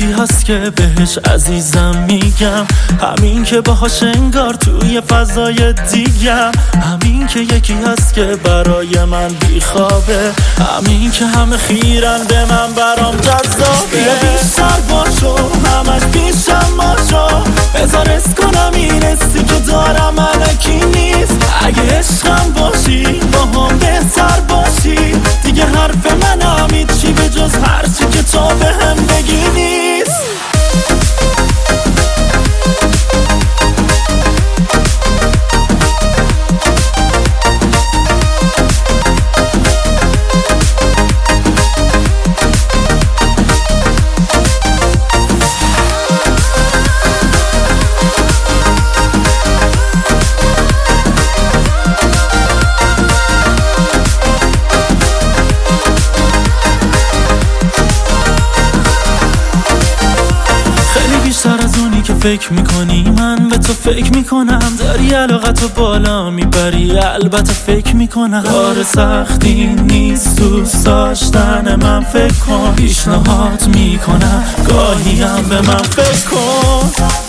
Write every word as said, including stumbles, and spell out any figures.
یکی هست که بهش عزیزم میگم، همین که باهاش انگار توی فضای دیگم، همین که یکی هست که برای من بیخوابه، همین که همه خیرن به من برام جذابه. بیا بیشتر باشو همش پیشم باشو، بذار اس کنم این حسی که دارم الکی نیست. اگه عشقم باشی با هم بهتر باشی، دیگه حرف من همید چی به جز هرچی که تو به هم بگی نیست. بیشتر از اونی که فکر میکنی من به تو فکر میکنم، داری علاقتو بالا میبری البته فکر میکنم. کار سختی نیست دوست داشتن من، فکر کن پیشنهاد میکنم گاهی هم به من فکر کن.